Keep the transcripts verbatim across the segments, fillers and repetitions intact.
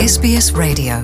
S B S Radio.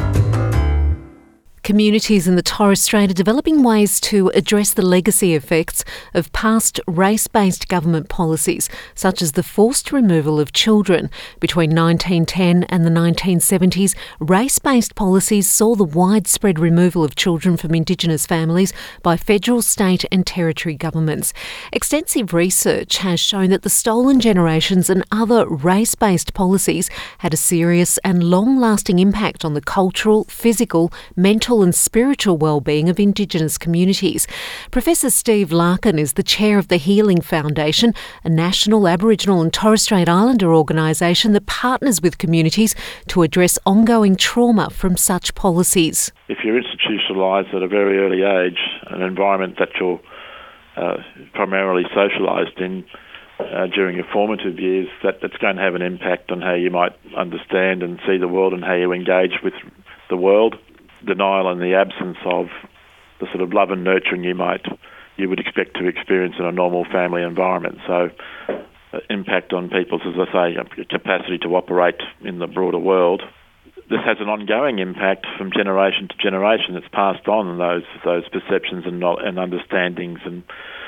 Communities in the Torres Strait are developing ways to address the legacy effects of past race-based government policies, such as the forced removal of children. Between nineteen ten and the nineteen seventies, race-based policies saw the widespread removal of children from Indigenous families by federal, state and territory governments. Extensive research has shown that the stolen generations and other race-based policies had a serious and long-lasting impact on the cultural, physical, mental and spiritual well-being of Indigenous communities. Professor Steve Larkin is the chair of the Healing Foundation, a national Aboriginal and Torres Strait Islander organisation that partners with communities to address ongoing trauma from such policies. If you're institutionalised at a very early age, an environment that you're uh, primarily socialised in uh, during your formative years, that, that's going to have an impact on how you might understand and see the world and how you engage with the world. Denial and the absence of the sort of love and nurturing you might you would expect to experience in a normal family environment. So uh, impact on people's, as I say, capacity to operate in the broader world. This has an ongoing impact from generation to generation. It's passed on those those perceptions and, and understandings and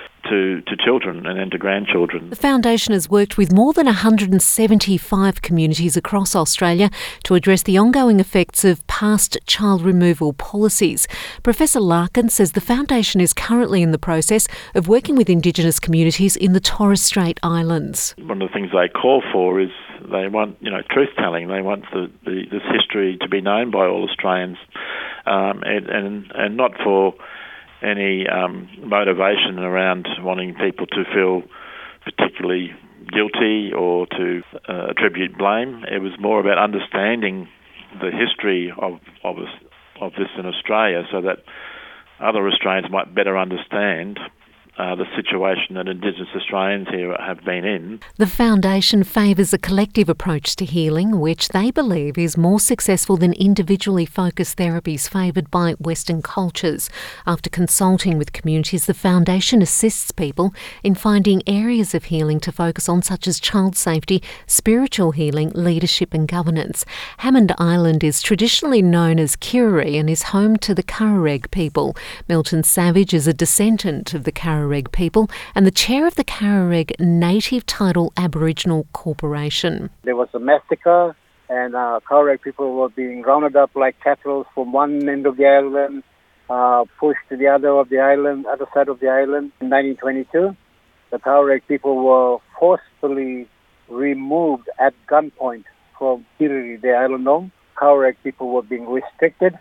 to, to children and then to grandchildren. The Foundation has worked with more than one hundred seventy-five communities across Australia to address the ongoing effects of past child removal policies. Professor Larkin says the Foundation is currently in the process of working with Indigenous communities in the Torres Strait Islands. One of the things they call for is they want, you know, truth-telling. They want the, the, this history to be known by all Australians, um, and, and, and not for any um, motivation around wanting people to feel particularly guilty or to uh, attribute blame. It was more about understanding the history of of, us, of this in Australia so that other Australians might better understand Uh, the situation that Indigenous Australians here have been in. The Foundation favours a collective approach to healing, which they believe is more successful than individually focused therapies favoured by Western cultures. After consulting with communities, the Foundation assists people in finding areas of healing to focus on, such as child safety, spiritual healing, leadership and governance. Hammond Island is traditionally known as Kirraree and is home to the Carrareg people. Milton Savage is a descendant of the Carrareg people and the chair of the Carrareg Native Title Aboriginal Corporation. There was a massacre and uh, Carrareg people were being rounded up like cattle from one end of the island, uh, pushed to the other of the island, other side of the island. In nineteen twenty-two, the Carrareg people were forcefully removed at gunpoint from Kirraree, the island home. Carrareg people were being restricted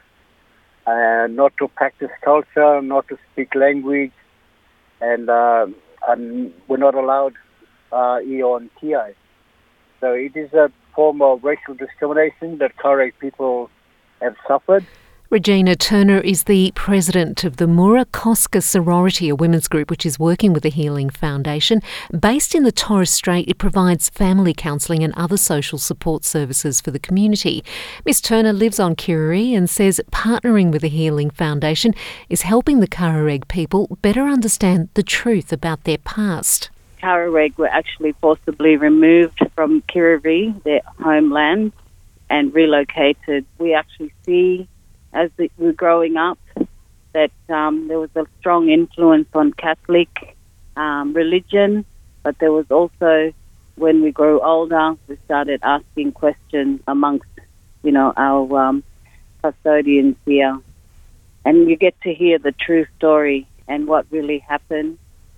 uh, not to practice culture, not to speak language, and, uh, and we're not allowed uh, E O N T I. So it is a form of racial discrimination that Carrareg people have suffered. Regina Turner is the president of the Mura Koska Sorority, a women's group which is working with the Healing Foundation. Based in the Torres Strait, it provides family counselling and other social support services for the community. Miss Turner lives on Kirraree and says partnering with the Healing Foundation is helping the Carrareg people better understand the truth about their past. Carrareg were actually forcibly removed from Kirraree, their homeland, and relocated. We actually see as we were growing up, that um, there was a strong influence on Catholic um, religion, but there was also, when we grew older, we started asking questions amongst, you know, our um, custodians here. And you get to hear the true story and what really happened,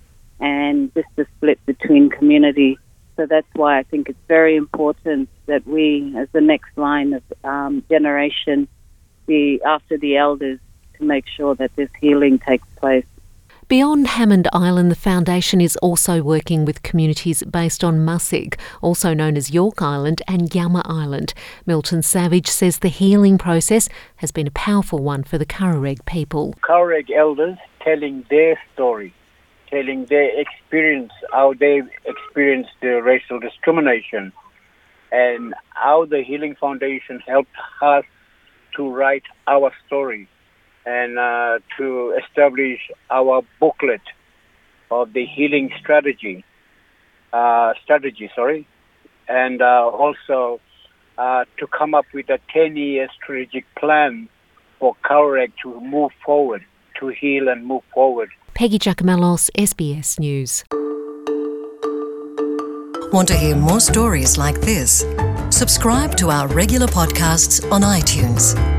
and just the split between community. So that's why I think it's very important that we, as the next line of um, generation, be after the elders to make sure that this healing takes place. Beyond Hammond Island, the Foundation is also working with communities based on Musig, also known as York Island, and Yama Island. Milton Savage says the healing process has been a powerful one for the Carrareg people. Carrareg elders telling their story, telling their experience, how they experienced the racial discrimination, and how the Healing Foundation helped us to write our story and uh, to establish our booklet of the healing strategy, uh, strategy, sorry, and uh, also uh, to come up with a ten-year strategic plan for Kaurek to move forward, to heal and move forward. Peggy Giacomellos, S B S News. Want to hear more stories like this? Subscribe to our regular podcasts on iTunes.